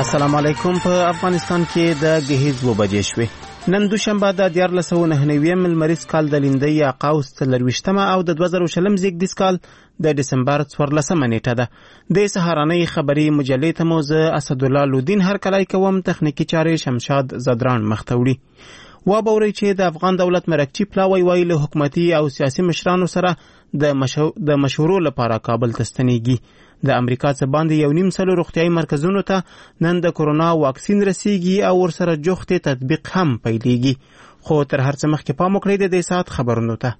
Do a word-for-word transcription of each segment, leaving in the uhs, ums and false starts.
السلام علیکم. په افغانستان کې د گهیز و بجې شوې. نن دوشنبه د دیارلس سوه نهه نویم لمریز کال د لیندۍ اقاوس څلرویشتمه او د دوه زره شلم زیږدیز کال د ډسمبر څوارلسمه نیټه ده. د سهارنۍ خبري مجلې ته مو زه اسدالله لودین هرکلی کوم. تخنیکي چارې شمشاد زدران مخته وړي. وابورئ چې د افغان دولت مرکچی پلاوی وایي له حکومتي او سیاسي مشرانو سره د مشو... د مشورو لپاره کابل ته ستنیږي. د امریکا څخه باندې یو نیم سلو روغتیايي مرکزونو ته نن د کورونا واکسین رسیږي او ورسره جوخت تطبیق هم پیلېږي. خو تر هر څه مخکې پام وکړئ د دې ساعت خبرونو ته.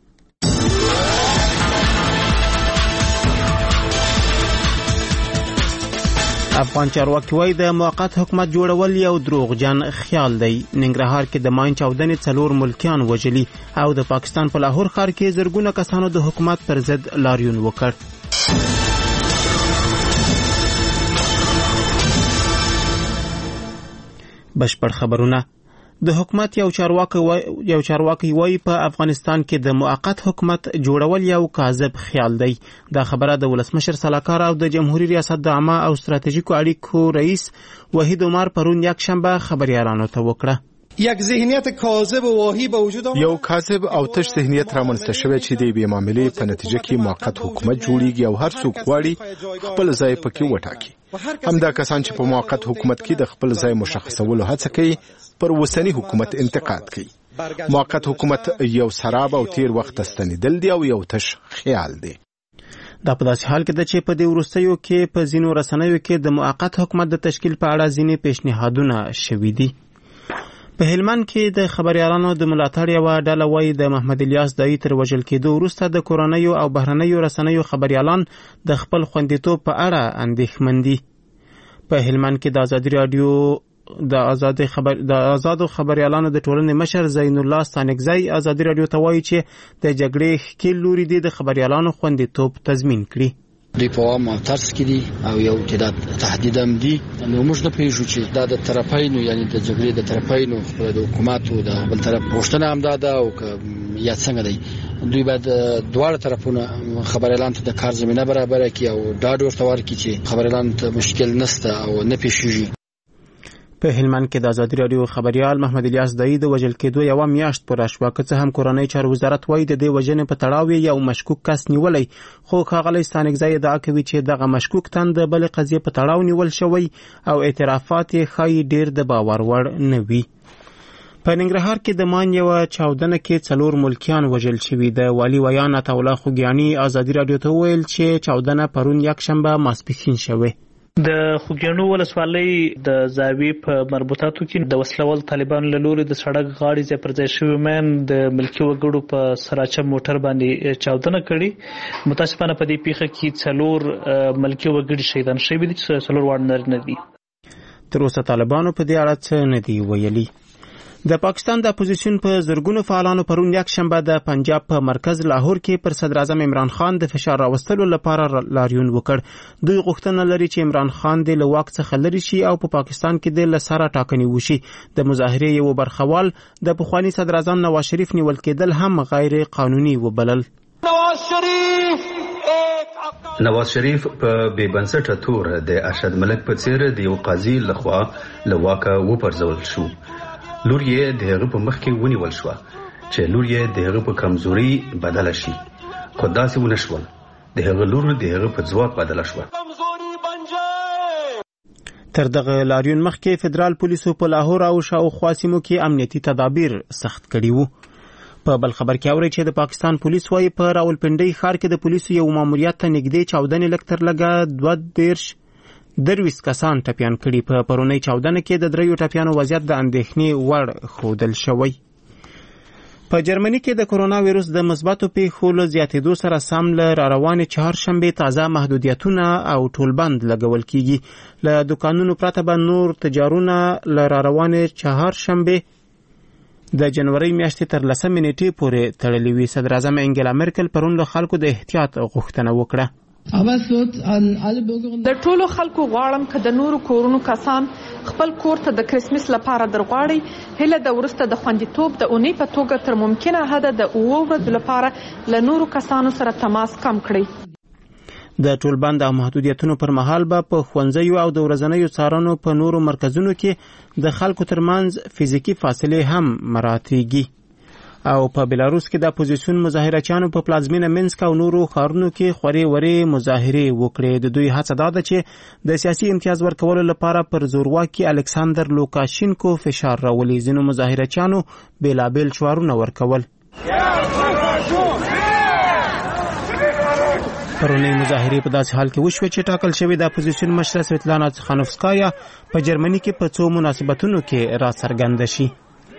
افغان چارواکي وایي د موقت حکومت جوړول یو دروغجن خیال دی. ننګرهار کې د ماین چاودنې څلور ملکیان وژلي او د پاکستان په لاهور ښار کې زرګونه کسانو د حکومت پر ضد لاریون وکړ. بشپړ خبرونه. د حکومت یو چارواکي یو چارواکي وایي په افغانستان کې د موقت حکومت جوړول یو کاذب خیال دی. دا خبره د ولسمشر سلاکار او د جمهوریت ریاست د عامه او ستراتیژیکو اړیکو رئیس وحید عمر پرون یک شنبه خبریالانو ته وکړه. یک ذهنیت کاذب و واهی به وجود آمد. یو کاذب او تش ذهنیت رامنځته شوی چې د بې معاملې په نتیجه کې موقت حکومت جوړیږي او هر څوک غواړي خپل ځای پکې وټاکي. همدا کسان چې په موقت حکومت کې د خپل ځای مشخصولو هڅه کوي پر وسنی حکومت انتقاد کوي. موقت حکومت یو سراب او تیر وخت ستنیدل دی او یو تش خیال دی. دا په داسې حال کې ده چې په دې وروستیو کې په ځینو رسنیو کې د موقت حکومت د تشکیل په اړه ځینې پیشنهادونه شوي دي. په هلمند کې د خبريالانو د ملاتړ یوه ډله وایي د محمد الیاس دایي تر وژل کېدو وروسته د کورنیو او بهرنیو رسنیو خبريالان د خپل خوندیتوب په اړه اندېښمن دي. په هلمند کې د ازادي راډیو د آزاد خبر د آزادو خبريالانو د ټولنې مشر زین الله ستانکزی ازادي راډیو ته وایي چې د جګړې ښکېل لوري دي د خبريالانو خوندیتوب تضمین کړي. دوی په عام او ترس کې دي او یو تعداد تهدید هم دي. نو موږ نه پوهیږو چې دا د طرفینو یعنی د جګړې د طرفینو خپل د حکومت او د بل طرف غوښتنه هم دا ده او یا څنګه دی. دوی باید دواړه طرفونه خبريالان ته د کار زمينه برابر کړي او ډاډ ورته ورکړي چې خبريالان ته مشکل نشته او نه پیښیږي. په هلمند کې د ازادي راډیو خبريال محمد الیاس دایي د وژل کېدو یوه میاشت پوره شوه. که څه هم کورنۍ چارو وزارت وایي د دې وژنې په تړاو یو مشکوک کس نیولی، خو ښاغلی ستانکزی ادعا کوي چې دغه مشکوک تن د بلې قضیې په تړاو نیول شوی او اعترافات یې ښایي ډېر د باور وړ نه وي. په ننګرهار کې د ماین یوه چاودنه کې څلور ملکیان وژل شوي. د والي ویان عطاالله خوږیاني ازادي راډیو ته وویل چې چاودنه پرون یک شنبه ماسپښین شوې. د خوږیاڼو ولسوالۍ د زاویې په مربوطاتو کې د وسلوال طالبانو له لوري د سړک غاړې ځای پر ځای شوي مین د ملکي وګړو په سراچه موټر باندې چاودنه کړې. متاسفانه په دې پیښه کې څلور ملکي وګړي شهیدان شوي دي چې څلور واړه نارینه دي. تر اوسه طالبانو په دې اړه څه نه دي ویلي. د پاکستان د اپوزیشن په زرګونو فعالانو پرون یک شنبه د پنجاب په مرکز لاهور کې پر صدر اعظم عمران خان د فشار راوستلو لپاره لاریون وکړ. دوی غوښتنه لري چې عمران خان د له واک څخه لرې شي او په پا پاکستان کې د له سره ټاکنې وشي. د مظاهرې یو برخوال د پخواني صدر اعظم نواز شریف نیول کېدل هم غیر قانوني وبلل. نواز شریف نواز شریف په بې بنسټه تور د ارشد ملک په څیر د یو قاضي لخوا له واکه وپرځول شو. لور یې د هغه په مخ کې ونیول شو چې لور یې د هغه په کمزوري بدله شي، خو داسې ونه شول. د هغه لور د هغه په ځواک بدله شوه. تر دغه لاریون مخکې فدرال پولیسو په لاهور او شاوخوا سیمو کې امنیتي تدابیر سخت کړي وو. په بل خبر کې اوري چې د پاکستان پولیس وايي په راولپنډۍ ښار کې د پولیسو یو ماموریت ته نږدې چاودنې لږ تر لږه دوه دېرش درویس کسان ټپیان کړي. په پرونۍ چاودنه کې د دریو ټپیانو وضعیت د اندېښنې وړ ښودل شوی. په جرمني کې د کرونا ویروس د مثبتو پیښو له زیاتېدو سره سم له راروانې چهارشنبې تازه محدودیتونه او ټولبند لګول کیږي. له دوکانونو پرته به نور تجارونه له راروانې چهارشنبې د جنوري میاشتې تر لسمې نیټې پورې تړلې وي. صدر اعظم انګلا مرکل پرون له خلکو د احتیاط غوښتنه وکړه. د ټولو خلکو غواړم که د نورو کورونو کسان خپل کور ته د کرسمس لپاره درغواړي، هله د ورسته د خوندیتوب د اونۍ په توګه تر ممکنه حده د اوو ورځو لپاره له نورو کسانو سره تماس کم کړئ. د ټولبند او محدودیتونو پر مهال به په ښوونځیو او د ورځنیو څارنو په نورو مرکزونو کې د خلکو ترمنځ فزیکي فاصلې هم مراعاتېږي. او په بلاروس کې د اپوزیسیون مظاهرچیانو په پلازمینه منسک او نورو ښارونو کې خورې ورې مظاهرې وکړې. د دوی هڅه دا ده چې د سیاسي امتیاز ورکولو لپاره پر زورواکي الکساندر لوکاشینکو فشار راولي. ځینو مظاهرچیانو بېلابېل شعارونه ورکول. پرونی مظاهرې په داسې حال کې وشوې چې ټاکل شوې د اپوزیسیون مشره سویتلانا تخانوفسکایا په جرمني کې په څو مناسبتونو کې راڅرګنده شي.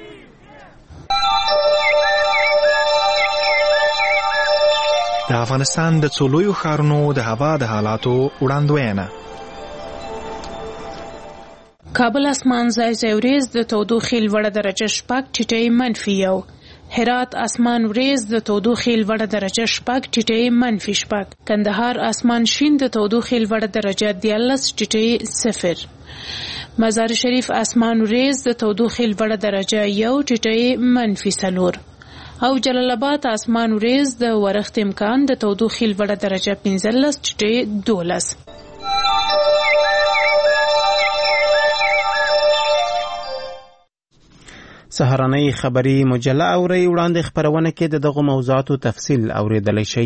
د افغانستان د څو لویو ښارونو د هوا د حالاتو وړاندوینه. کابل اسمان ځای ځای وريځ د تودوخې لوړه درجه شپږ ټیټې منفي یو. هرات اسمان وريځ د تودوخې لوړه درجه شپږ ټیټې منفي شپږ. کندهار اسمان شین د تودوخې لوړه درجه دیارلس ټیټې صفر. مزار شریف اسمان وريځ د تودوخې لوړه درجه یو ټیټې منفي څلور. او جلال آباد اسمان وريځ د ورښت امکان د تودوخې لوړه درجه پنځلس ټیټې دولس. سهارنۍ خبري مجله اوري وړاندې خبرونه کې د دغه موضوعاتو تفصیل اوریدلی شي.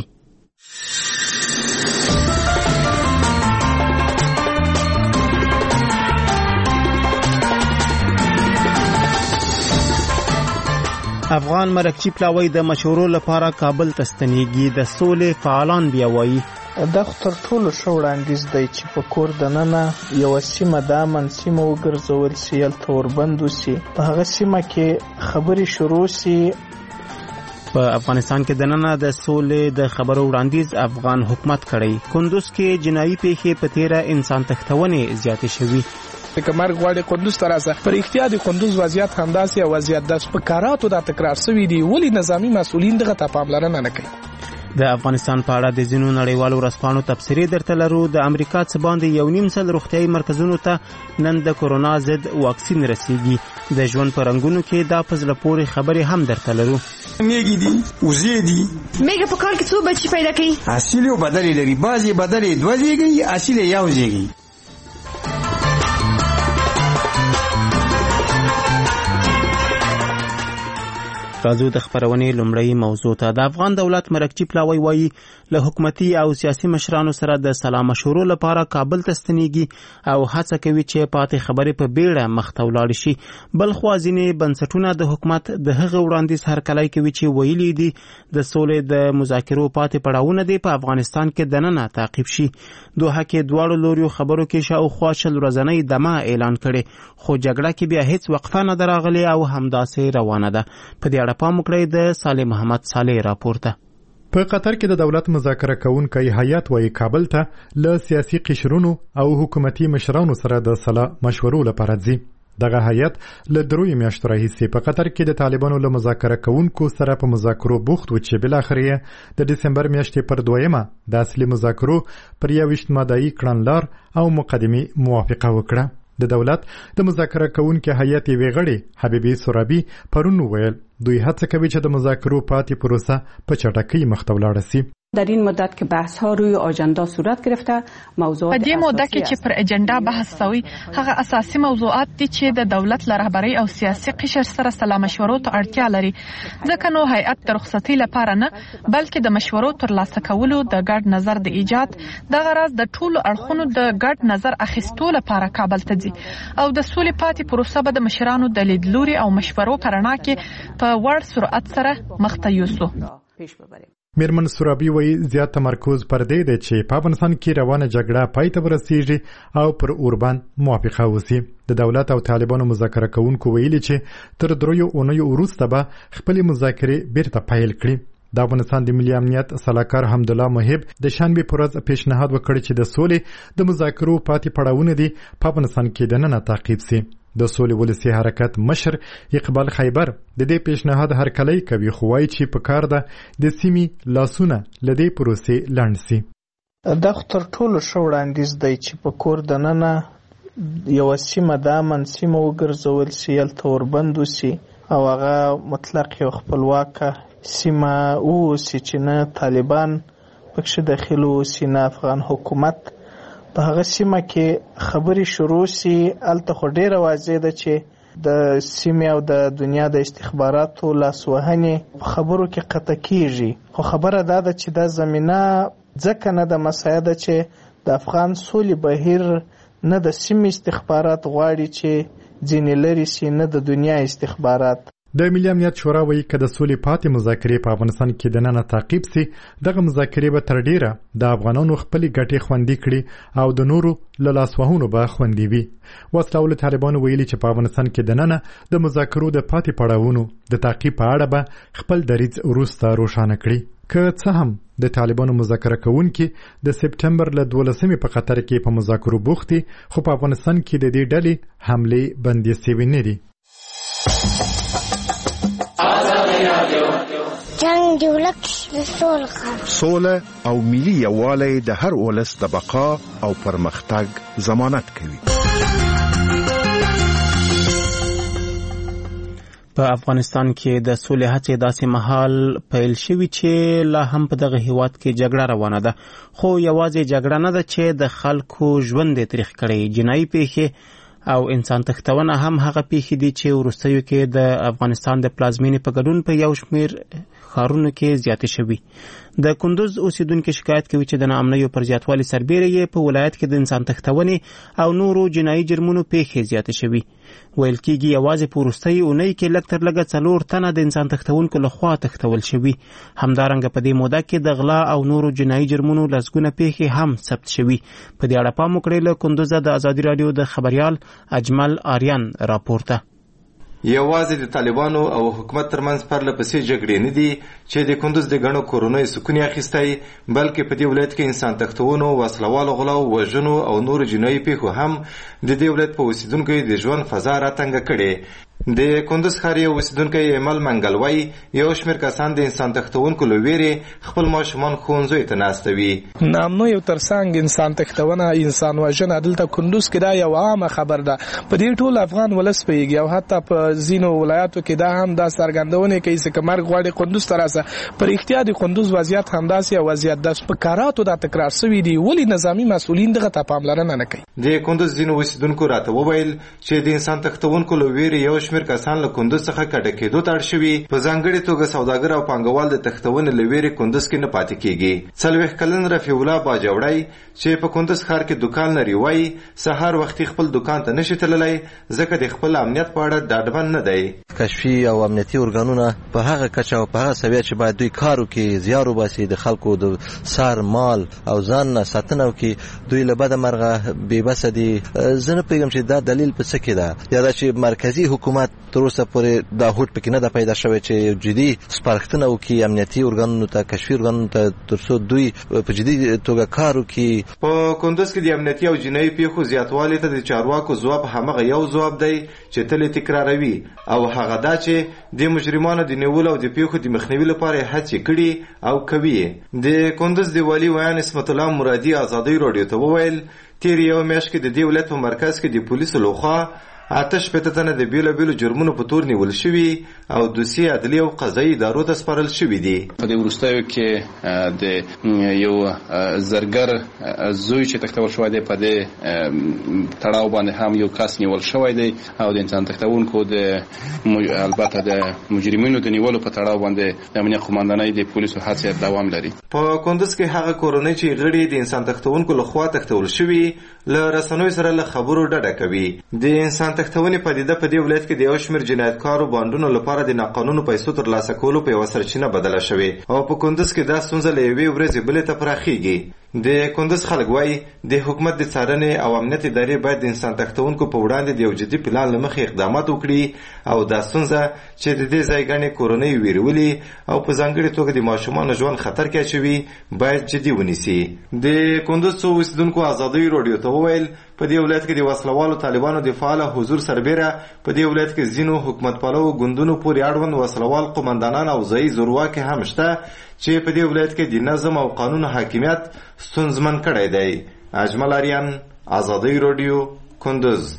افغان مرکچی پلاوی د مشورو لپاره کابل ته ستنېږي. د سولې فعالان بیا وایي دا خو تر ټولو ښه وړاندیز دی چې په کور دننه یوه سیمه د امن سیمه وګرځول سي، هلته وربند وسي، په هغه سیمه کې خبرې شروع سي. په افغانستان کې دننه د سولې د خبرو وړاندیز افغان حکومت کړی. کندوز کې جنایي پیښې په تیره انسان تښتونې زیاتې شوي. که مرګ غواړي قندوز ته راځه. پر اختیار د قندوز وضعیت همداسې او وضعیت د سپکاراتو دا تکرار شوي دي. ولې نظامي مسؤلین دغه ته پاملرنه نه کوي؟ د افغانستان په اړه د ځینو نړیوالو ورځپاڼو تبصرې درته لرو. د امریکا څخه باندې یو نیم سل روغتیايي مرکزونو ته نن د کورونا ضد واکسین رسیږي. د ژوند په رنګونو کې دا په زړه پورې خبرې هم درته لرو. میږي دي وزې دي. میږه په کال کې څو بچي پیدا کوي؟ اصلي او بدلې لري. بعضې بدلې دوه زیږي، اصلي یو زیږي. راځو د خبرونې لومړی موضوع ته. د افغان دولت مرکچی پلاوی وایي له حکومتي او سیاسي مشرانو سره د سلا مشورو لپاره کابل ته ستنېږي او هڅه کوي چې پاتې خبرې په بیړه مخته ولاړې شي. بل خوا ځینې بنسټونه د حکومت د هغه وړاندیز هرکلی کوي چې ویلي دي د سولې د مذاکرو پاتې پړاوونه دي په افغانستان کې دننه تعقیب شي. دوحه کې دواړو لوریو خبرو کې شاوخوا شل ورځنۍ دمه اعلان کړي، خو جګړه کې بیا هیڅ وقفه نه ده راغلې او همداسې روانه ده. په دې اړه پام وکړئ د صالح محمد صالح راپورته. په قطر کې د دولت مذاکره کوونکی هیئت وايي کابل ته له سیاسي قشرونو او حکومتي مشرانو سره د صلاح مشورو لپاره ځي. دغه هیئت له دروي میاشتو راهیسې په قطر کې د طالبانو له مذاکره کوونکو سره په مذاکرو بوخت و چې بالاخره د دسمبر میاشتې پر دویمه د اصلي مذاکرو پر یوویشت ماده‌ای کړنلار او مقدمې موافقه وکړه. د دولت د مذاکره کوونکي هیئت یوې غړي حبیبي سورابي پرون وویل دوی هڅه کوي چې د مذاکرو پاتې پروسه په چټکۍ مخته ولاړه سي. در این مدت که بحث ها روی آجندا صورت گرفته موضوعات په دې موده کې چې پر اجنډا بحث شوی هغه اساسي موضوعات دي چې د دولت له رهبرۍ او سیاسي قشر سره سلا مشورو ته اړتیا لري. ځکه نو هیئت د رخصتۍ لپاره نه بلکې د مشورو ترلاسه کولو د ګډ نظر د ایجاد د غرض د ټولو اړخونو د ګډ نظر اخیستو لپاره کابل ته ځي او د سولې پاتې پروسه به د مشرانو د لیدلوري او مشورو په رڼا کې په وړ سرعت سره مخته یوسو. میرمن سورابي وایي زیات تمرکز پر دې دی چې په افغانستان کې روانه جګړه پای ته ورسیږي او پر اوربان موافقه وسی. د دولت او طالبانو مذاکره کوونکو ویلي چې تر دریو اونیو وروسته به خپلې مذاکرې بیرته پیل کړي. د افغانستان د ملي امنیت سلاکار حمدالله محب د شنبې په ورځ پیشنهاد وکړ چې د سولې د مذاکرو پاتې پړاوونه دي په افغانستان کې دننه تعقیب سي. د سولې ولسی حرکت مشر اقبال خیبر د دې پیشنهاد هرکلی کوي، خو وايي چې په کار ده د سیمې لاسونه له دې پروسې لنډ سي. دا خو تر ټولو ښه وړاندیز دی چې په کور دننه یوه سیمه د امن سیمه وګرځول سي، هلته وربند وسي او هغه مطلق یو خپلواکه سیمه واوسي چې نه طالبان پکښې داخل اوسي نه افغان حکومت په هغه سیمه کې خبرې شروع سي. هلته خو ډېره واضح ده چې د سیمې او د دنیا د استخباراتو لاسوهنې په خبرو کې قطع کیږي. خو خبره دا ده چې دا زمینه ځکه نه ده مساعده چې د افغان سولې بهیر نه د سیمې استخبارات غواړي چې ځینې لرې سي، نه د دنیا استخبارات. د ملي امنیت شورا وایي که د سولې پاتې مذاکرې په افغانستان کې دننه تعقیب سي، دغه مذاکرې به تر ډیره د افغانانو خپلې ګټې خوندي کړي او د نورو له لاسوهنو به خوندي وي. وسله طالبانو ویلي چې په افغانستان کې دننه د مذاکرو د پاتې پړاوونو د تعقیب په اړه به خپل دریځ وروسته روښانه کړي. که څه هم د طالبانو مذاکره کوونکي د سپټمبر له دولسمې په قطر کې په مذاکرو بوخت دي، خو په افغانستان کې د دې ډلې حملې بندي سوي نه دي. جنگ دی ولک سوله سوله او ملي یووالی د هر ولس د بقا او پرمختګ ضمانت کوي. په افغانستان کې د سولې هڅې داسې مهال پیل شوي چې لا هم په دغه هیواد کې جګړه روانه ده، خو یوازې جګړه نه ده چې د خلکو ژوند یې تریخ کړی. جنایي پیښې او انسان تښتونه هم هغه پیښې دي چې وروستیو کې د افغانستان د پلازمینې په ګډون په یو شمېر ښارونو کې زیاتې شوي. د کندوز اوسیدونکو شکایت کوي چې د ناامنیو پر زیاتوالي سربیره یې په ولایت کې د انسان تښتونې او نورو جنایي جرمونو پیښې زیاتې شوي. ویل کېږي یوازې په وروستۍ اونۍ کې لږ تر لږه څلور تنه د انسان تښتونکو لخوا تښتول شوي. همدارنګه په دې موده کې د غلا او نورو جنایي جرمونو لسګونه پیښې هم ثبت شوي. په دې اړه پام وکړئ. له کندوزه د ازادي راډیو د خبریال اجمل آریان راپورته. یوازې د طالبانو او حکومت ترمنځ پرله پسې جګړې نه دي چې د کندوز د ګڼو کورونو سکون اخیستی، بلکې په دې ولایت کې انسان تښتونو، وسلوالو غلاو، وژنو او نورو جنایي پیښو هم د دې ولایت په اوسیدونکو د ژوند فضا راټنګه کړې. د کندوز ښار یو اوسیدونکی ایمل منګل وایي یو شمېر کسان د انسان تښتونکو له ویرې خپل ماشومان ښوونځیو ته ناستوي. نامنیو ترڅنګ انسان تښتونه، انسان وژنه دلته کندوز کې دا یو عامه خبر ده. په دې ټول افغان ولس پوهېږي او حتی په ځینو ولایاتو کې دا هم دا څرګندونې کوي چې که مرګ غواړي کندوز ته راسه. په رښتیا د کندوز وضعیت همداسې یو وضعیت ده. په کاراتو دا تکرار سوي دي، ولې نظامي مسؤلین دغه ته پاملرنه نه کوي؟ د کندوز ځینو اوسیدونکو راته وویل چې د انسان تښتونکو له ویرې یو شمېر کسان له کندوز څخه کډه کېدو ته اړ شوي. په ځانګړې توګه سوداګر او پانګوال د تښتونې له ویرې کندوز کې نه پاتې کېږي. څلوېښت کلن رفیع الله باجوړی چې په کندوز ښار کې دوکان لري وایي سهار وختي خپل دوکان ته نشي تللی ځکه د خپل امنیت په اړه ډاډمن نه دی. کشفي او امنیتي ارګانونه په هغه کچه او په هغه سویه چې باید دوی کار وکړي، زیار وباسي، د خلکو د سر مال او ځان نه ساتنه وکړي، دوی له بده مرغه بېبسه دي. زه نه پوهېږم چې دا دلیل په څه کې ده، یا دا چې مرکزي حکومت تر اوسه پورې دا هوډ پکې نه ده پیدا شوی چې جدي سپارښتنه وکړي امنیتي ارګانونو ته، کشفي ارګانونو ته، تر څو دوی په جدي توګه کار وکړي. په کندوز کې د امنیتي او جنایي پیښو زیاتوالي ته د چارواکو ځواب همغه یو ځواب دی چې تل تکراروي، او هغه دا چې د مجرمانو د نیولو او د پیښو د مخنیوي لپاره هڅې کړي او کوي. د کندوز د والي ویان اسمت الله مرادي ازادي راډیو ته وویل تیر یو میاشت کې د دې ولایت په مرکز کې د پولیسو لخوا اته شپېته تنه د بیلو بیلو جرمونو په تور نیول شوي او دوسیې عدلي او قضایي ادارو ته سپارل شوي دي. په دې وروستیو کې د یو زرګر زوی چې تښتول شوی دی په دې تړاو باندې هم یو کس نیول شوی دی او د انسان تښتونکو د البته د مجرمینو د نیولو په تړاو باندې د امنیت قوماندانۍ د پولیسو هڅې دوام لري. په کندوز کې هغه کورنۍ چې غړي د انسان تښتونکو لخوا تښتول شوي له رسنیو سره له خبرو ډډه کوي. د انسان تښتونې پدیده په دې ولایت کې د یو شمېر جنایتکارو بانډونو لپاره د ناقانونه پیسو ترلاسه کولو په یوه سرچینه بدله شوې او په کندوز کې دا ستونزه له یوې ورځې بلې ته پراخیږي. د کندوز خلک وایي د حکومت د څارنې او امنیت ادارې باید د انسان تښتونکو په وړاندې د یو جدي پلان له مخې اقدامات وکړي او دا ستونزه چې د دې ځای ګڼې کورنۍ ویرولي او په ځانګړې توګه د ماشومانو ژوند خطر کې اچوي باید جدي ونیسي. د کندوز څو اوسیدونکو ازادي راډیو ته وویل په دې ولایت کې د وسلوالو طالبانو د فعال حضور سربیره په دې ولایت کې ځینو حکومت پالو ګوندونو پورې اړوند وسلوال قومندانان او ځایي زورواکي هم شته چې په دې ولایت کې د نظم او قانون حاکمیت ستونزمن کړی دی. اجمل آریان، ازادي راډیو، کندوز.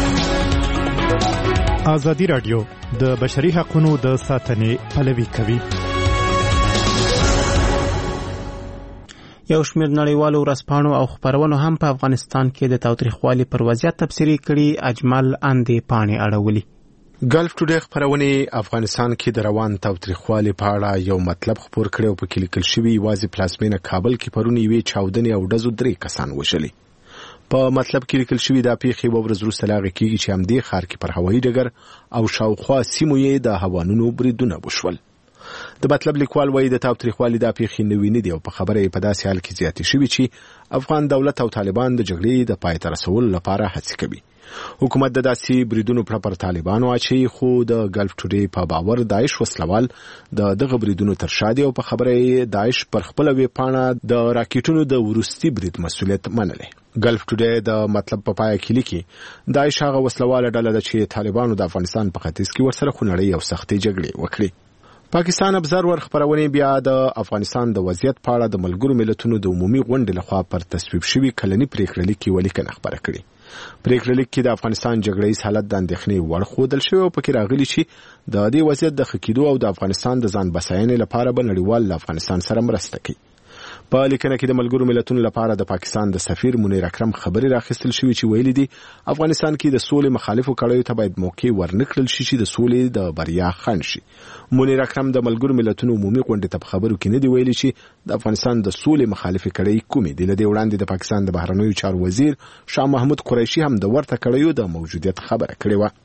ازادي راډیو د بشري حقوقو د ساتنې پلوي کوي. یو شمېر نړیوالو ورځپاڼو او خپرونو هم په افغانستان کې د تاوتریخوالي پر وضعیت تبصرې کړي. اجمل اندې پاڼې اړولي. ګلف ټوډے خپرونې افغانستان کې د روان تاوتریخوالي په اړه یو مطلب خپور کړی او په کې لیکل شوی یوازې پلازمینه کابل کې پرون یوې چاودنې او ډزو درې کسان وژلي. په مطلب کې لیکل شوی دا پیښې به ورځ وروسته لاغې کېږي چې همدې ښار کې پر هوایي ډګر او شاوخوا سیمو یې د هوانونو بریدونه وشول. د مطلب لیکوال وایي د تاوتریخوالي دا پیښې نوې نه دي او په خبره یې په داسې حال کې زیاتې شوي چې افغان دولت او طالبان د جګړې د پای ته رسولو لپاره هڅې کوي. حکومت د داسې بریدونو پر طالبانو اچي، خو د ګلف ټوډے په باور داعش وسلوال د دغه بریدونو تر شا دي او په خبره یې داعش پر خپله ویبپاڼه د راکټونو د وروستي برید مسؤلیت منلی. ګلف ټوډے د مطلب په پای کې لیکي داعش هغه وسلواله ډله ده چې طالبانو د افغانستان په ختیځ کې ورسره خونړۍ او سختې جګړې وکړي. پاکستان ابزرور خپرونې بیا د افغانستان د وضعیت په اړه د ملګرو ملتونو د عمومي غونډې لخوا پر تصویب شوي کلني پریکړه لیک کې ولیکنه خبره کړې. پریکړه لیک کې د افغانستان جګړیز حالت د اندېښنې وړ ښودل شوی او پکې راغلي چې د دې وضعیت د ښه کېدو او د افغانستان د ځان بساینې لپاره به نړیوال له افغانستان سره مرسته کوي. په لیکنه کې د ملګرو ملتونو لپاره د پاکستان د سفیر منیر اکرم خبرې راخیستل شوې چې ویلي دي افغانستان کې د سولې مخالفو کړیو ته باید موقع ورنکړل شي چې د سولې د بریا خنډ شي. منیر اکرم د ملګرو ملتونو عمومي غونډې ته په خبرو کې نه دی ویلي چې د افغانستان د سولې مخالفې کړۍ کومې دي. له دې وړاندې د پاکستان د بهرنیو چارو وزیر شاه محمود قریشي هم د ورته کړیو د موجودیت خبره کړې وه.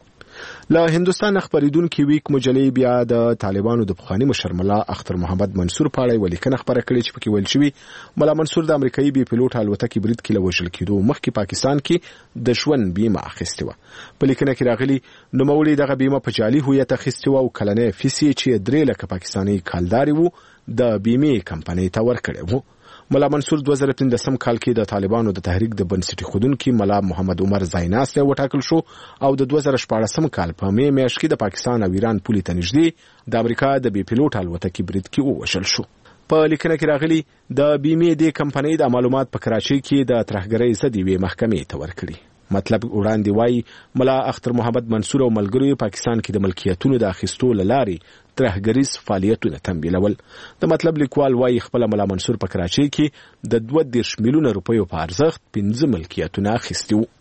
له هندوستان خبریدونکو ویک مجلې بیا د طالبانو د پخوانی مشر ملا اختر محمد منصور په اړه ولیکنه خبره کړې چې پکې ویل شوی ملا منصور د امریکایي بي پیلوټ الوتکې برید کې له وژل کېدو مخکې پاکستان کې د ژوند بیمه اخیستې وه. په لیکنه کې راغلي نوموړي دغه بیمه په جعلي هویت اخیستې وه او کلنۍ فیس یې چې درې لکه پاکستاني کالداري وو د بیمې کمپنۍ ته ورکړی وو. ملا منصور دوه زره پنځلسم کال کې د طالبانو د تحریک د بنسټ ایښودونکي ملا محمد عمر زایناستی وټاکل شو او د دوه زره شپاړسم کال په مې میاشت کې د پاکستان او ایران پولې ته نږدې د امریکا د بي پیلوټ الوتکې برید کې ووژل شو. په لیکنه کې راغلي د بیمې د کمپنۍ د معلومات په کراچۍ کې د ترهګرۍ ضد یوې محکمې ته ورکړي. مطلب وړاندې وایي ملا اختر محمد منصور او ملګرو پاکستان کې د ملکیتونو د اخیستو لارې ترهګریز فعالیتونه تمویلول. د مطلب لیکوال وایي خپل ملا منصور په کراچۍ کې د دوه دېرش میلیونه روپیو په ارزښت پنځه ملکیتونه اخیستي وو.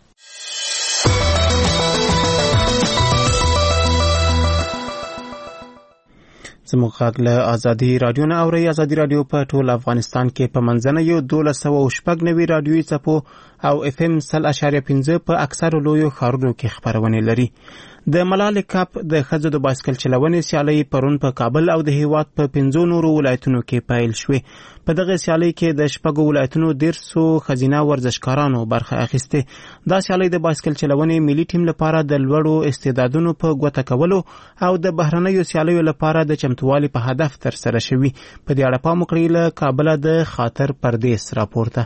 زموږ غږ له ازادي رادیو نه اورئ. ازادي رادیو په ټول افغانستان کې په منځنیو دولس سوه شپږ نوي رادیوي څپو او اف ام سل اشاریه پنځه په اکثرو لویو ښارونو کې خپرونې لري. د ملالۍ کپ د ښځو د بایسکل چلونې سیالۍ پرون په کابل او د هیواد په پنځو نورو ولایتونو کې پیل شوې. په دغه سیالۍ کې د شپږو ولایتونو دیرسو ښځینه ورزشکارانو برخه اخیستې. دا سیالۍ د بایسکل چلونې ملي ټیم لپاره د لوړو استعدادونو په ګوته کولو او د بهرنیو سیالیو لپاره د چمتووالي په هدف ترسره شوي. په دې اړه پام وکړئ. له کابله د خاطر پردیس راپورته.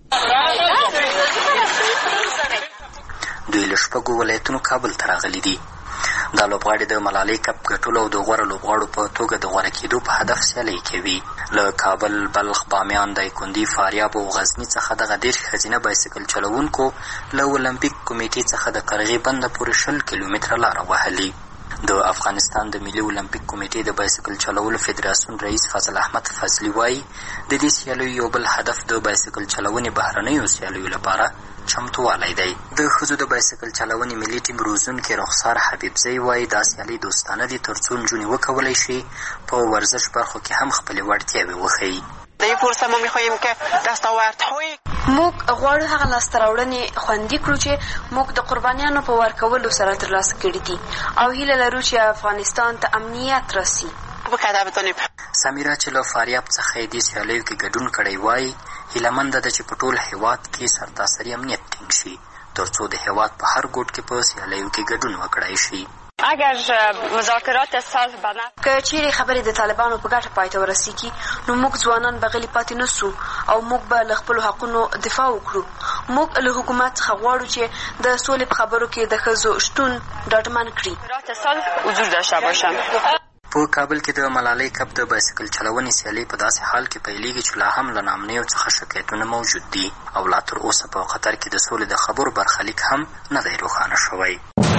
دوی له شپږو ولایتونو کابل ته راغلي دي. دا لوبغاړي د ملالۍ کپ ګټلو او د غوره لوبغاړو په توګه د غوره کېدو په هدف سیالۍ کوي. له کابل، بلخ، بامیان، دایکنډي، فاریاب او غزني څخه دغه دېرش ښځینه بایسکل چلوونکو له اولمپیک کمیټې څخه د قرغې بنده پورې شل کیلومتره لاره وهلي. د افغانستان د ملي اولمپیک کمیټې د بایسکل چلولو فدراسیون رئیس فضل احمد فضلي وایي د دې سیالیو یو بل هدف د بایسکل چلونې بهرنیو سیالیو لپاره چمتووالی دی. د ښځو د بایسکل چلونې ملي ټیم روزونکې رخسار حبیبزی وایي دا سیالۍ دوستانه دي ترڅو نجونې وکولی شي په ورزش برخو کې هم خپلې وړتیاوې وښیي. در فرصت ما میخواهیم که دستاوردهای موږ غواړو هغه لاسته راوړنې خوندي کړو چې موږ د قربانیانو په ورکولو سره ترلاسه کړي دي او هیله لرو چې افغانستان ته امنیت راسي. سمیرا چې له فاریاب څخه یې دې سیالیو کې ګډون کړی وایي هیلهمنده ده چې په ټول هیواد کې سرتاسري امنیت ټینګ شي ترڅو د هیواد په هر ګوټ کې په سیالیو کې ګډون وکړای شي. اگر مذاکرات صلح بنا که چیرې خبرې د طالبانو په ګټه پای ته ورسیږي نو موږ ځوانان به غلي پاتې نه سو او موږ به له خپلو حقونو دفاع وکړو. موږ له حکومت څخه غواړو چې د سولې په خبرو کې د ښځو شتون ډاډمن کړي. حضور داشته باشند. په کابل کې د ملالۍ کپ د بایسکل چلونې سیالۍ په داسې حال کې پیلېږي چې لا هم له نامنیو څخه شکایتونه موجود دي او لا تر اوسه په قطر کې د سولې د خبرو برخلیک هم نه دی روښانه شوی.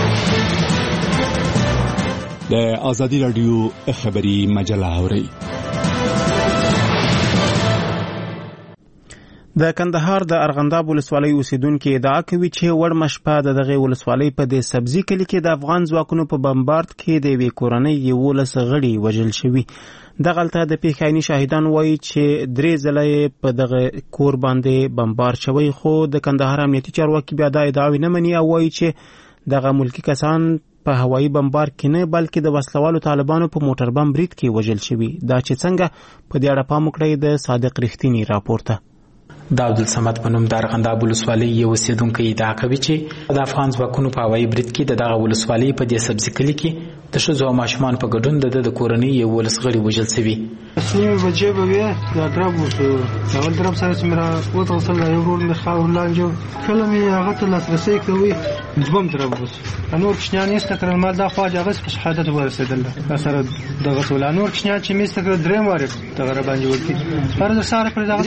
د ازادي رادیو خبري مجله اورئ. د کندهار د ارغنداب ولسوالۍ اوسیدونکو ادعا کوي چې وړمه شپه د دغه ولسوالۍ په دې سبزي کلي کې د افغان ځواکونو په بمبارد کې د یوې کورنۍ یولس غړي وژل شوي. دغلته د پیښې عیني شاهدان وایي چې درې ځله په دغه کور باندې بمبارد شوی، خو د کندهار امنیتي چارواکي بیا دا ادعاوې نه مني او وایي چې دغه ملکی کسان په هوایي بمبارد کې نه بلکې د وسلوالو طالبانو په موټر بم برید کې وژل شوي. دا چې څنګه په دې اړه پام وکړئ د صادق رښتینی راپورته. د عبدالصمد په نوم د ارغنداب ولسوالۍ یو اوسیدونکی ادعا کوي چې د افغان ځواکونو په هوایي برید کې د دغه ولسوالۍ په دې سبزي کلي کې د ښځو او ماشومان په ګډون د د کورنۍ یولس غړي وژل شوي. نیمې بجې به وې دا ډراب وشو، هغه ډراب سره چې مې را وتوصل یو ورور مې خاور لاندې کله مې هغه ته لاسرسی کوي دوم ډراب وشو. نور کوچنیان یې سته کړل، ما دا خواجه هغه په شهادت ورسېدل دا سره دغه ټول نور کوچنیان چې مې سته کړل درېم وارې دغه را باندې وکړي پر د ساره پر دغه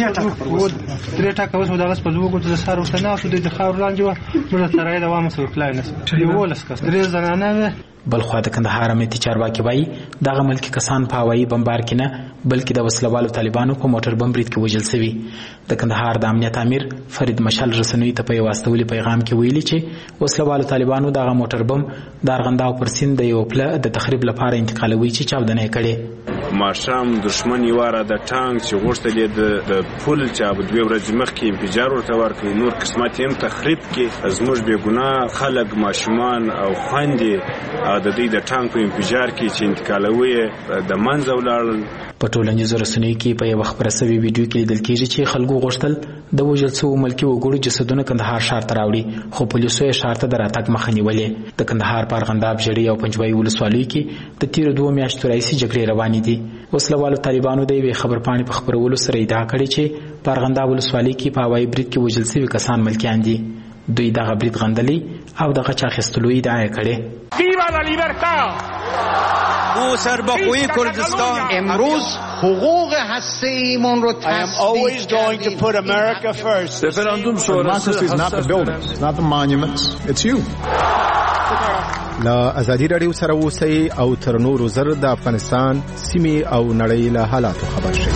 درې ټاکه اوس دغه په دوه ګوتو د ساره وسته نه شو د خاور لاندې و نور ترای دوام سره کلای نه یولس کس درې زنانه. بلخوا د کندهار امنیتي چارواکي وایي دغه ملکی کسان په هوایي بمبار کې نه بلکې د وسلوالو طالبانو په موټر بم برید کې وژل شوي. د کندهار د امنیت امیر فرید مشال رسنوي ته په یو واستولي پیغام کې ویلي چې وسلوالو طالبانو دغه موټر بم د ارغنداو پر سیند د یو پله د تخریب لپاره انتقالوي چې چاودنه کړي. ماشام دشمن یواره د ټانک چې غوښتل د پل چې اب دوه ورځې مخکې انفجار ورته ورکړي، نور قسمت هم تخریب کې زموږ بې ګناه خلک ماشومان او خويندې د دې د ټانک په انفجار کې چې انتقالوي د منځ ولاړل. په ټولنیزو رسنیو کې په یو خبره سوي ویډیو کې لیدل کېږي چې خلکو غوښتل د وژل شوو ملکي وګړو جسدونه کندهار ښار ته راوړي، خو پولیسو یې ښار ته د راتګ مخه نیولې. د کندهار په ارغنداب، ژړۍ او پنجوایي ولسوالیو کې د تیرو دوه میاشتو راهیسې جګړې روانې دي. وسلوالو طالبانو د یوې خبرپاڼې په خپرولو سره ادعا کړې چې په ارغنداب ولسوالۍ کې په هوایي برید کې وژل شوي کسان ملکیان دي. دوی دغه برید غندلی او دغه چا اخیستلو ادعا یې کړې. ویوا لا لیبرتا! ما سربخوی کردستان امروز حقوق هسته‌ایمون رو تثبیت کردیم. رفراندوم شورای is not the buildings, it's not the monuments, it's you. لا ازادي رادیو سره اوسئ او تر نورو زر د افغانستان سیمې او نړۍ له حالاتو خبر شئ.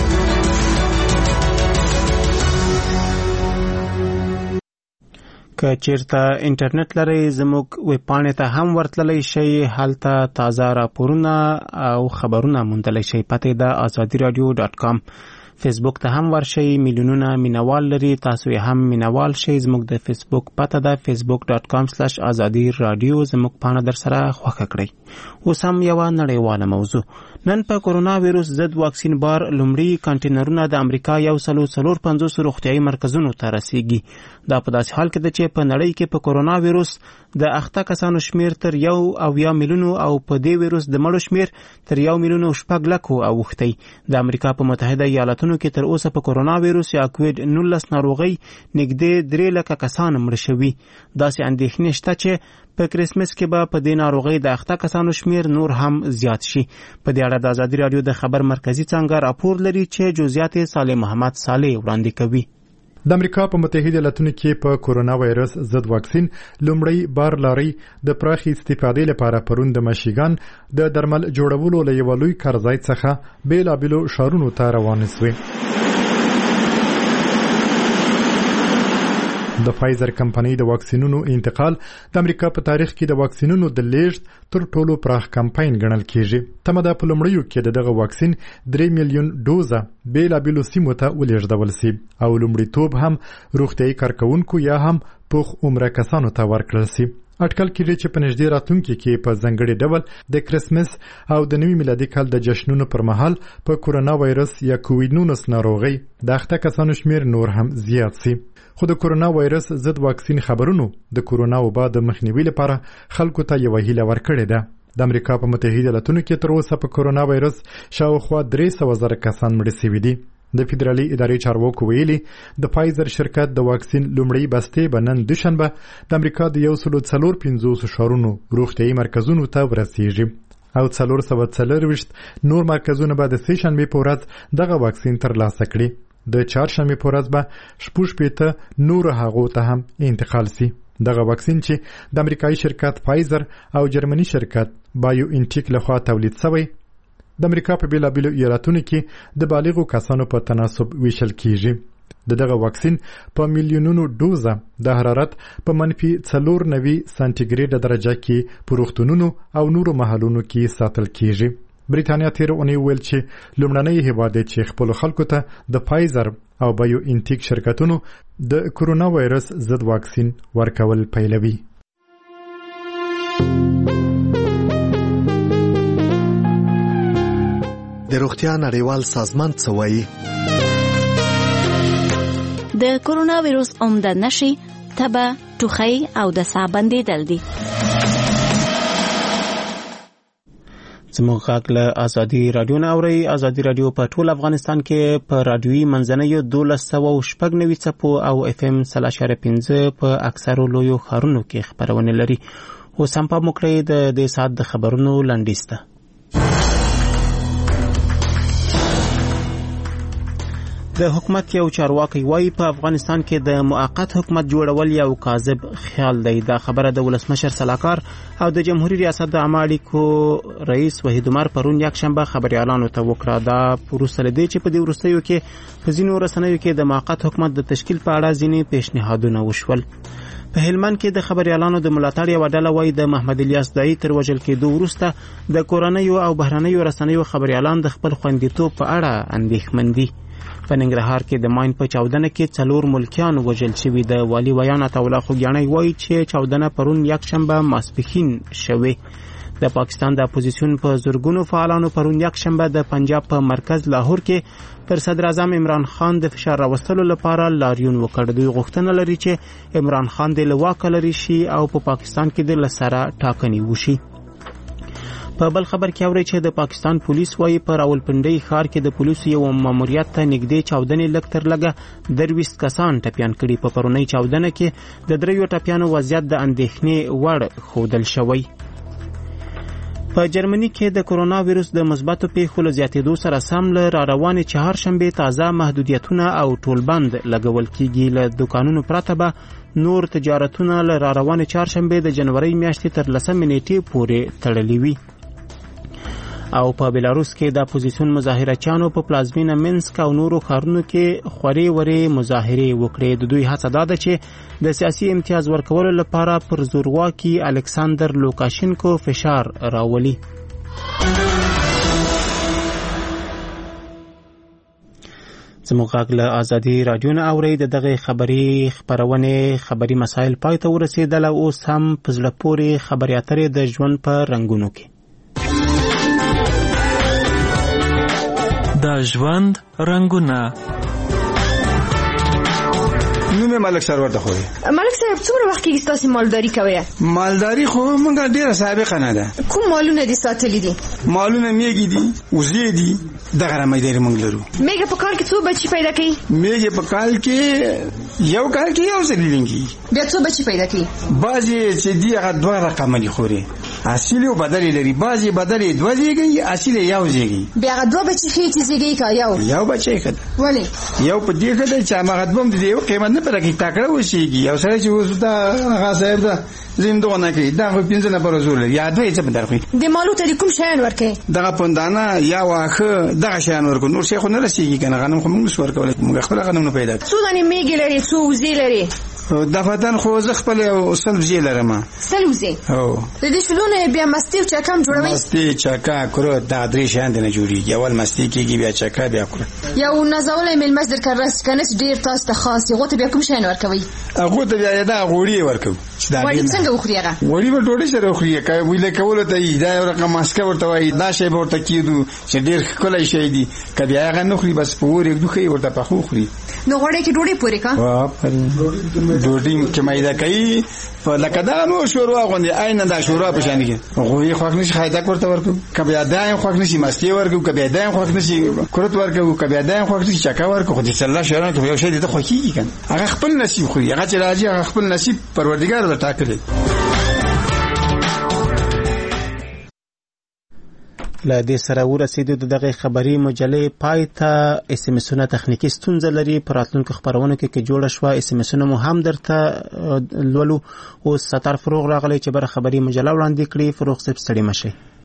که چیرته انټرنیټ لرئ زموږ ویب پاڼې ته هم ورتللی شئ، هلته تازه راپورونه او خبرونه موندلی شئ. پته د ازادي رادیو ډاټ کام. فیسبوک ته هم ورشئ، میلیونونه مینوال لري، تاسو یې هم مینوال شئ. زموږ د فیسبوک پته ده فیسبوک ډاټ کام سلاش ازادي رادیو. زموږ پاڼه در سره خوښه کړئ. اوس هم یوه نړیواله موضوع. نن په کورونا ویروس ضد واکسین بار لومړي کانټینرونه د امریکا یو سلو څلور پنځوس روغتیایي مرکزونو ته رسیږي. دا په داسې حال کې ده چې په نړۍ کې په کورونا ویروس د اخته کسانو شمیر تر یو اویا میلیونو او په دې ویروس د مړو شمیر تر یو میلیون او شپږ لکو اوښتی. د امریکا په متحده ایالاتونو کې تر اوسه په کورونا ویروس یا کووید نولس ناروغۍ نږدې درې لکه کسان مړه شوي. داسې اندېښنې شته چې په کریسمس کې به په دې ناروغۍ د اخته کسانو شمیر نور هم زیات شي. په دې اړه د ازادي رادیو د خبر مرکزی څنګه راپور لري چې جزئیات صالح محمد صالح وړاندې کوي. د امریکا په متحده ایالاتونو کې په کورونا وایرس ضد واکسین لومړی بار لاري د پراخي استفادې لپاره پرون د مشیګان د درمل جوړولو له یو لوی کارځای څخه بیلابیلو ښارونو ته روان شوې. د فایزر کمپنۍ د واکسینونو انتقال د امریکا په تاریخ کې د واکسینونو د لیږد تر ټولو پراخ کمپاین ګڼل کیږي. تمه ده په لومړیو کې د دغه واکسین درې میلیون ډوزه بیلابیلو سیمو ته ولېږدول شي او لومړیتوب هم روغتیایي کارکوونکو یا هم پوخ عمره کسانو ته ورکړل شي. اټکل کېږي چې په نږدې راتلونکي کې په ځانګړي ډول د کرسمس او د نوي میلادي کال د جشنونو پر مهال په کورونا وایرس یا کووید نولس ناروغۍ د اخته کسانو شمیر نور هم زیات شي. خو د کورونا وایرس ضد واکسین خبرونو د کورونا وبا د مخنیوي لپاره خلکو ته یو هیله ورکړې ده. د امریکا په متحده ایالاتونو کې تر اوسه په کورونا وایرس شاوخوا درې سوه زره کسان مړه شوي دي. د فدرالي ادارې چارواکو ویلي د فایزر شرکت د واکسین لومړی بستې به نن دوشنبه د امریکا د یو سلو څلور پنځوس ښارونو روغتیایي مرکزونو ته ورسیږي او څلور سوه څلرویشت نور مرکزونه به د سې شنبې په ورځ دغه واکسین ترلاسه کړي. د چهارشنبې په ورځ به شپږ شپېته نورو هغو ته هم انتقال شي. دغه واکسین چې د امریکایي شرکت فایزر او جرمني شرکت بایو انټیک لخوا تولید شوی د امریکا په بیلابیلو ایالاتونو کې د بالغو کسانو په تناسب ویشل کیږي. د دغه واکسین په میلیونونو ډوزه د حرارت په منفي څلور نوي سانتیګریډ درجه کې په روغتونونو او نورو محلونو کې ساتل کیږي. بریتانیا تیر اونۍ ویل چې لومړنی هیواد دی چې خپل خلکو ته د فایزر او بایو انټیک شرکتونو د کورونا وایرس ضد واکسین ورکول پیلوي. د روغتیا نړیوال سازمان څه وایي؟ د کورونا ویروس عمده نښې تبه، ټوخی او د ساه بندېدل دي. زموږ غږ له ازادي راډیو نه اورئ. ازادي راډیو په ټول افغانستان کې په راډیوي منځنیو دولس سوه شپږ نوي څپو او اف ام سل اشاریه پنځه په اکثرو لویو ښارونو کې خپرونه لري. اوس هم پام وکړئ د دې ساعت د خبرونو لنډیز ته. د حکومت یو چارواکي وایي په افغانستان کې د موقت حکومت جوړول یو کاذب خیال دی. دا خبره د ولسمشر سلاکار او د جمهوریت ریاست د عامه اړیکو رئیس وحید عمر پرون یکشنبه خبريالانو ته وکړه. دا وروسته له دې چې په دې وروستیو کې په ځینو رسنیو کې د موقت حکومت د تشکیل په اړه ځینې پیشنهادونه وشول. په هلمند کې د خبريالانو د ملاتړ یو ډله وایي د محمد الیاس دای تر وژل کېدو وروسته د کورنیو او بهرنیو رسنیو خبريالان د خپل خوندیتوب په اړه اندېښمن دي. په ننګرهار کې د ماین په چاودنه کې څلور ملکیان وژل شوي. د والي ویان عطاالله خوږیاڼی وایي چې چاودنه پرون یکشنبه ماسپښین شوې. د پاکستان د اپوزیسیون په زورګونو فعالانو پرون یکشنبه د پنجاب په مرکز لاهور کې پر صدر اعظم عمران خان د فشار راوستلو لپاره لاریون وکړ. دوی غوښتنه لري چې عمران خان د لواکه لري شي او په پاکستان کې د لسره ټاکنې وشي. په بل خبر کې اوري چې د پاکستان پولیس وايي په راولپنډي ښار کې د پولیسو یو ماموریت ته نږدې چاودنې لږ تر لږه درویشت کسان ټپیان کړي. په پرونی چاودنه کې د دریو ټپیانو وضعیت د اندېښنې وړ ښودل شوی. په جرمني کې د کورونا ویروس د مثبتو پیښو له زیاتېدو سره سم له را روانې چهارشنبې تازه محدودیتونه او ټولبند لګول کېږي. له دوکانونو پرته به نور تجارتونه له را روانې چهارشنبې د جنوري میاشتې تر لسمې نیټې پورې تړلي وي. او په بلاروس کې د اپوزیسیون مظاهرچیانو په پلازمینه منسک او نورو ښارونو کې خوري وري مظاهرې وکړې. د دوی هڅه دا ده چې د سیاسي امتیاز ورکولو لپاره پر زورواکي الکساندر لوکاشینکو فشار راولي. زموږ غږ له ازادي راډیو نه اورئ. د دغه خبري خبرونه خبري مسایل پای ته ورسېدل. اوس هم په زړه پورې خبري اترې د ژوند په رنګونو کې. د ژوند رنگونه. نومه ملک سرور ته خو ملک صاحب څومره وخت کې تاسو مالداري کوئ؟ مالداري خو موږ ډیره سابقه نه ده. کوم مالونه دي ساتلي دي؟ مالونه میږي دي، وزې دي، دغه رمېداري موږ لرو. میږي په کال کې څو بچي پیدا کوي؟ میږي په کال کې یو کال کې یو ځل لینګي. بیا څو بچي پیدا کوي؟ بعضي چې دی هغه دوه رقم دي خوري. اصلي او بدلې لري. بعضي بدلې دوه زیږي، اصلي یو زیږي. بیا هغه دوه بچي خې چې زیږي کا یو. یو بچي کړه. ولی؟ یو په دې کې چې هغه دوم دي یو قیمت نه پرې تاکړه وشيږي. یو سره چې اوس دا هغه صاحب دا زندونه کوي دا په پنځه نه پر زول یا دوی څه بدر کوي. د مالو ته کوم شیان ورکه؟ دغه پوندانه یا واخه دغه شیان ورکو. نور شیخ نه رسیږي کنه. غنم خو موږ ورکول. موږ خپل غنم نه پیدا. څو دانه میګي لري، څو وزې لري؟ د فتن خو زه خپل او سلوزي لرم. سلوزي او د دې شلونه بیا مستی او چکا جوړوي. مستی چکا کړو دا درې شان نه جوړیږي. اول مستی کېږي بیا چکا بیا کړو. یو نزولې مل مصدر کړس کنه ډیر تاسو ته خاص غوته بیا کوم شین ورکوي؟ هغه ته بیا دا غوړی ورکو. وړي څنګه وخوري هغه؟ وړي په ډوډۍ سره وخوري. کوي ویل کول ته دا یو رقم ماسکه ورته وای. دا شی ورته کیدو چې ډیر کولای شي دي. کبي هغه نه خوري بس پورې دوخي ورته پخو خوري. نو غوړي کې ډوډۍ پورې کا؟ وا ډوډۍ کې مایده کوي. په لکه دا نو شوروا غوندي عین دا شوروا په شان کې. غوي خوښ نشي خایدا ورته ورکو. کبي دا خوښ نشي مستی ورکو. کبي دا خوښ نشي کورت ورکو. کبي دا خوښ نشي چکا ورکو. خو دې الله شهران ته یو شی دې خوښيږي کنه. هغه خپل نصیب خوري. هغه چې راځي هغه خپل نصیب پروردګار له ټاکلي. له دې سره ورسېدو د دغه خبري مجلې پای ته. اس ام اسونه تخنیکی ستونزه لري. پر راتلونکو خبرونه کې کې جوړه شوه. اس ام اسونه مو هم درته لولو. او ستر فروغ راغلی چې بر خبري مجله وړاندې کړي. فروغ صاحب ستړي مشه.